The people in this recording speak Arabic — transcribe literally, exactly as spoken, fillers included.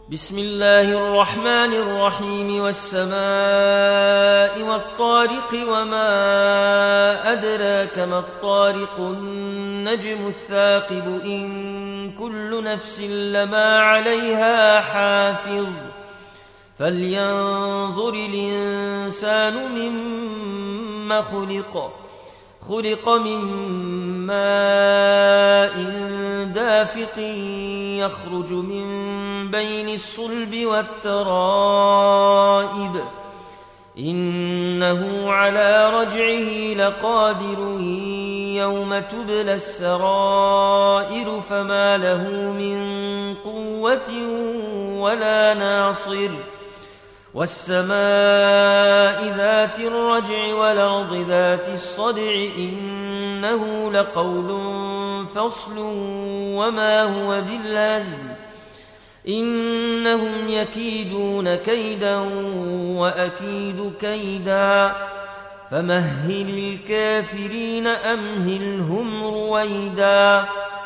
بسم الله الرحمن الرحيم والسماء والطارق وما أدراك ما الطارق النجم الثاقب إن كل نفس لما عليها حافظ فلينظر الإنسان مما خلق خلق من ماء دافق يخرج من بين الصلب والترائب إنه على رجعه لقادر يوم تبلى السرائر فما له من قوة ولا ناصر والسماء ذات الرجع والأرض ذات الصدع إنه لقول فصل وما هو بالهزل إنهم يكيدون كيدا وأكيد كيدا فمهل الكافرين أمهلهم رويدا.